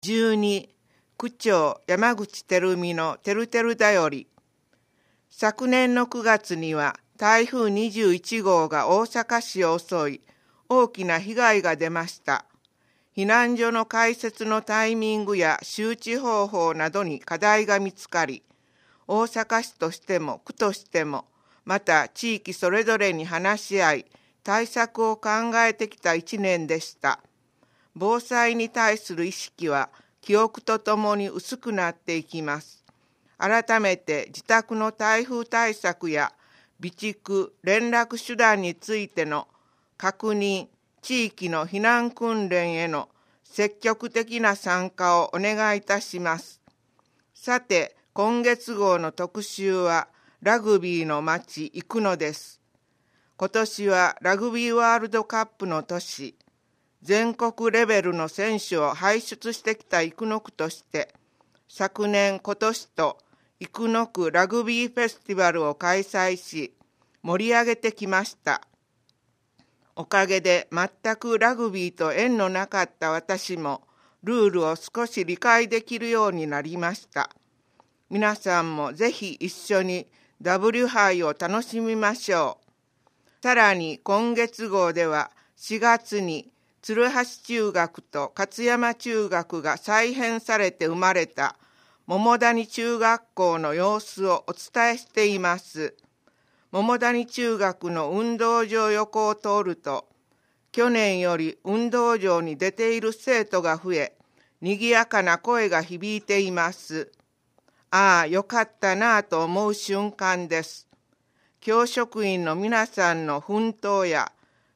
12、区長山口照美のてるてるだより。昨年の9月には台風21号が大阪市を襲い、大きな被害が出ました。避難所の開設のタイミングや周知方法などに課題が見つかり、大阪市としても区としても、また地域それぞれに話し合い、対策を考えてきた1年でした。防災に対する意識は記憶とともに薄くなっていきます。改めて自宅の台風対策や備蓄・連絡手段についての確認、地域の避難訓練への積極的な参加をお願いいたします。さて、今月号の特集はラグビーの街生野です。今年はラグビーワールドカップの年、全国レベルの選手を輩出してきた生野区として、昨年今年と生野区ラグビーフェスティバルを開催し、盛り上げてきました。おかげで全くラグビーと縁のなかった私もルールを少し理解できるようになりました。皆さんもぜひ一緒に W 杯を楽しみましょう。さらに今月号では4月に鶴橋中学と勝山中学が再編されて生まれた桃谷中学校の様子をお伝えしています。桃谷中学の運動場横を通ると、去年より運動場に出ている生徒が増え、賑やかな声が響いています。ああ、よかったなぁと思う瞬間です。教職員の皆さんの奮闘や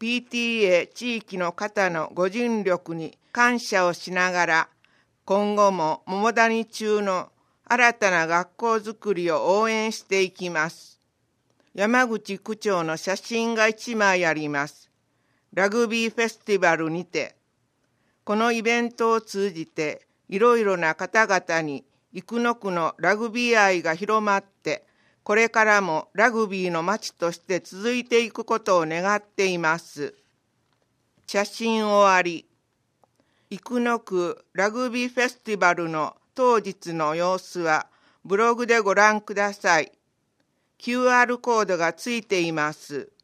PTA 地域の方のご尽力に感謝をしながら、今後も桃谷中の新たな学校づくりを応援していきます。山口区長の写真が1枚あります。ラグビーフェスティバルにて、このイベントを通じていろいろな方々に生野区のラグビー愛が広まって、これからもラグビーの街として続いていくことを願っています。写真終わり。生野区ラグビーフェスティバルの当日の様子はブログでご覧ください。QR コードがついています。